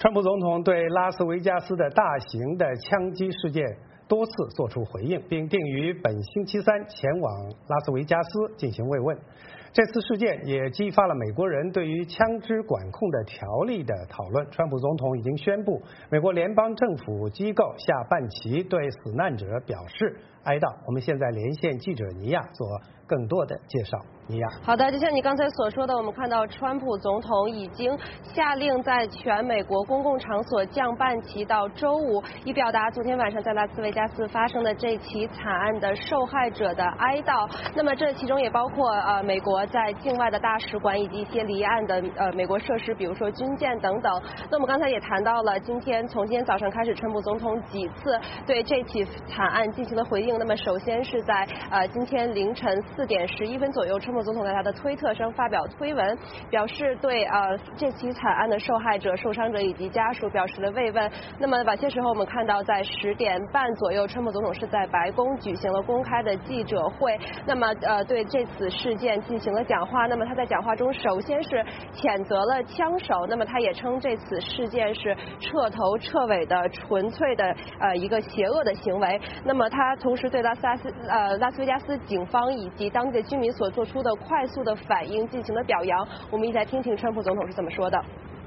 川普总统对拉斯维加斯的大型的枪击事件多次作出回应，并定于本星期三前往拉斯维加斯进行慰问。这次事件也激发了美国人对于枪支管控的条例的讨论。川普总统已经宣布，美国联邦政府机构下半旗对死难者表示哀悼。我们现在连线记者尼亚做更多的介绍。尼亚， 好的，就像你刚才所说的，我们看到川普总统已经下令在全美国公共场所降半旗到周五，以表达昨天晚上在拉斯维加斯发生的这起惨案的受害者的哀悼。那么这其中也包括美国在境外的大使馆以及一些离岸的美国设施，比如说军舰等等。那我们刚才也谈到了，从今天早上开始，川普总统几次对这起惨案进行了回应。那么首先是在今天凌晨4点11分左右，川普总统在他的推特上发表推文，表示对这起惨案的受害者、受伤者以及家属表示了慰问。那么晚些时候，我们看到在10点半左右，川普总统是在白宫举行了公开的记者会，那么对这次事件进行了讲话。那么他在讲话中首先是谴责了枪手，那么他也称这次事件是彻头彻尾的纯粹的一个邪恶的行为。那么他同时对拉斯维加斯警方以及当地的居民所做出的快速的反应进行了表扬。我们一起来听听川普总统是怎么说的。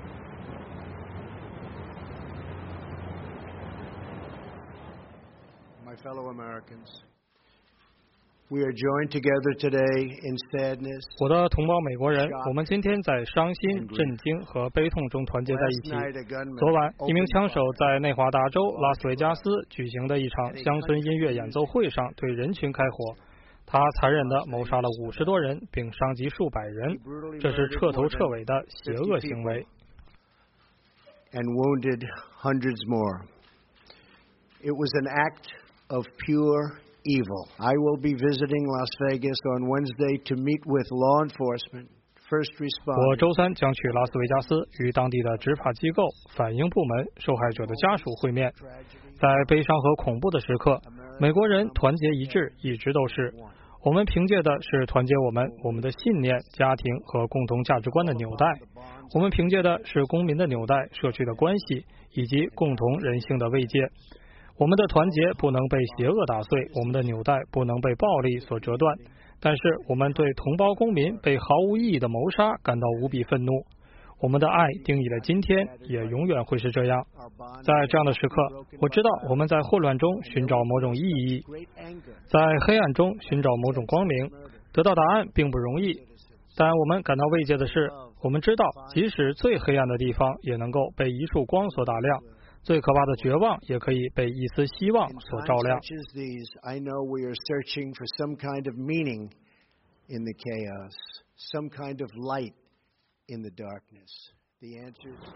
My fellow Americans, we are joined together today in sadness. 我的同胞美国人，我们今天在伤心、震惊和悲痛中团结在一起。昨晚，一名枪手在内华达州拉斯维加斯举行的一场乡村音乐演奏会上对人群开火。他残忍地谋杀了50多人，并伤及数百人，这是彻头彻尾的邪恶行为。 And wounded hundreds more. It was an act of pure evil. I will be visiting Las Vegas on Wednesday to meet with law enforcement, first responders. 我周三将去拉斯维加斯与当地的执法机构、反应部门、受害者的家属会面。在悲伤和恐怖的时刻，美国人团结一致，一直都是。我们凭借的是团结我们的信念、家庭和共同价值观的纽带。我们凭借的是公民的纽带、社区的关系以及共同人性的慰藉。我们的团结不能被邪恶打碎，我们的纽带不能被暴力所折断。但是我们对同胞公民被毫无意义的谋杀感到无比愤怒。我们的爱定义了今天，也永远会是这样。在这样的时刻，我知道我们在混乱中寻找某种意义，在黑暗中寻找某种光明。得到答案并不容易，但我们感到慰藉的是，我们知道即使最黑暗的地方也能够被一束光所打亮，最可怕的绝望也可以被一丝希望所照亮。 I know we are searching for some kind of meaning in the chaos, some kind of light in the darkness. The answers.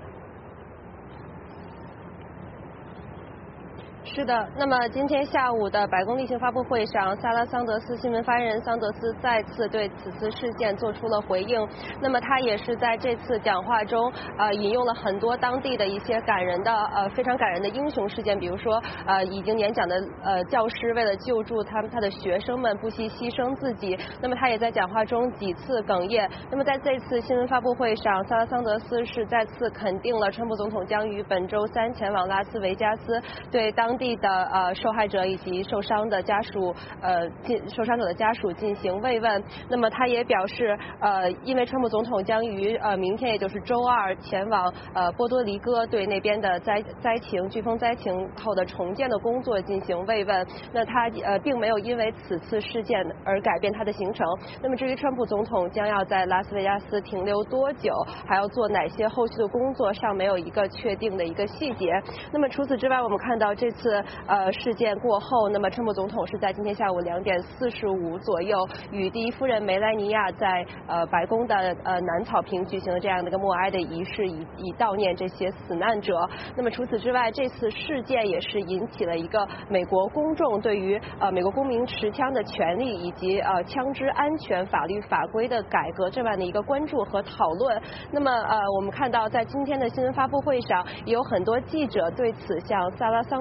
是的，那么今天下午的白宫例行发布会上，萨拉桑德斯新闻发言人桑德斯再次对此次事件做出了回应。那么他也是在这次讲话中，引用了很多当地的一些非常感人的英雄事件，比如说已经演讲的教师为了救助他的学生们不惜牺牲自己。那么他也在讲话中几次哽咽。那么在这次新闻发布会上，萨拉桑德斯是再次肯定了川普总统将于本周三前往拉斯维加斯，对当地的受害者以及受伤者的家属进行慰问。那么他也表示，因为川普总统将于明天，也就是周二前往波多黎各，对那边的飓风灾情后的重建的工作进行慰问。那他并没有因为此次事件而改变他的行程。那么至于川普总统将要在拉斯维加斯停留多久，还要做哪些后续的工作，尚没有一个确定的一个细节。那么除此之外，我们看到这次事件过后，那么川普总统是在今天下午2点45左右与第一夫人梅莱尼亚在白宫的南草坪举行了这样的一个默哀的仪式，以悼念这些死难者。那么除此之外，这次事件也是引起了一个美国公众对于美国公民持枪的权利以及枪支安全法律法规的改革这样的一个关注和讨论。那么我们看到在今天的新闻发布会上，也有很多记者对此向萨拉桑德斯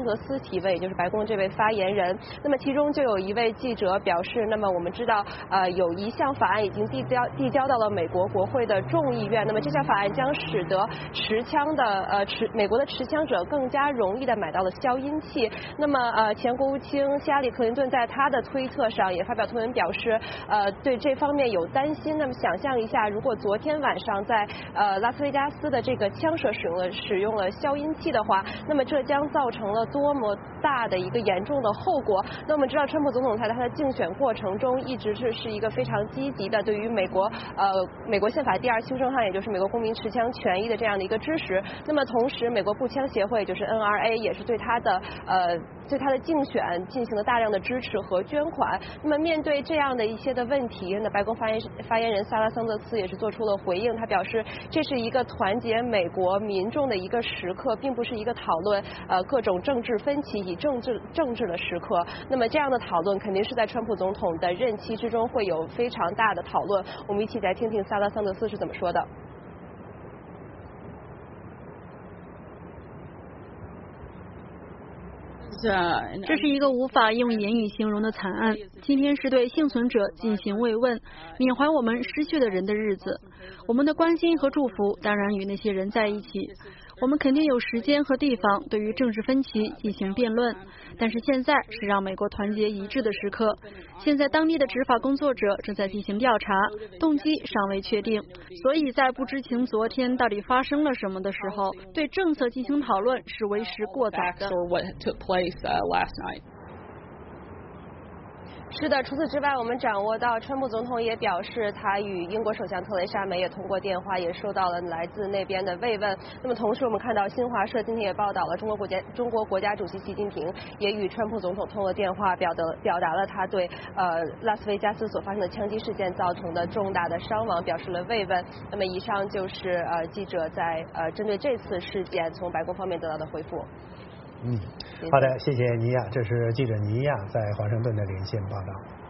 提问，也就是白宫这位发言人。那么其中就有一位记者表示，那么我们知道有一项法案已经递交到了美国国会的众议院，那么这项法案将使得美国的持枪者更加容易的买到了消音器。那么前国务卿希拉里·克林顿在他的推特上也发表推文表示，对这方面有担心。那么想象一下，如果昨天晚上在拉斯维加斯的这个枪手使用了消音器的话，那么这将造成了多么大的一个严重的后果。那我们知道，川普总统在他的竞选过程中一直是一个非常积极的对于美国宪法第2修正案，也就是美国公民持枪权益的这样的一个支持。那么同时，美国步枪协会，就是 NRA， 也是对他的竞选进行了大量的支持和捐款。那么面对这样的一些的问题，那白宫发言人萨拉桑德斯也是做出了回应，他表示这是一个团结美国民众的一个时刻，并不是一个讨论各种政治分歧以政治的时刻。那么这样的讨论肯定是在川普总统的任期之中会有非常大的讨论。我们一起来听听萨拉桑德斯是怎么说的。 这是一个无法用言语形容的惨案。今天是对幸存者进行慰问，缅怀我们失去的人的日子。我们的关心和祝福当然与那些人在一起。我们肯定有时间和地方对于政治分歧进行辩论，但是现在是让美国团结一致的时刻。现在当地的执法工作者正在进行调查，动机尚未确定，所以在不知情昨天到底发生了什么的时候，对政策进行讨论是为时过早的。 是的，除此之外，我们掌握到川普总统也表示，他与英国首相特蕾莎梅也通过电话，也受到了来自那边的慰问。那么同时，我们看到新华社今天也报道了中国国家主席习近平也与川普总统通过电话，表达了他对拉斯维加斯所发生的枪击事件造成的重大的伤亡表示了慰问。那么以上就是记者在针对这次事件从白宫方面得到的回复。 好的，谢谢尼亚，这是记者尼亚在华盛顿的连线报道。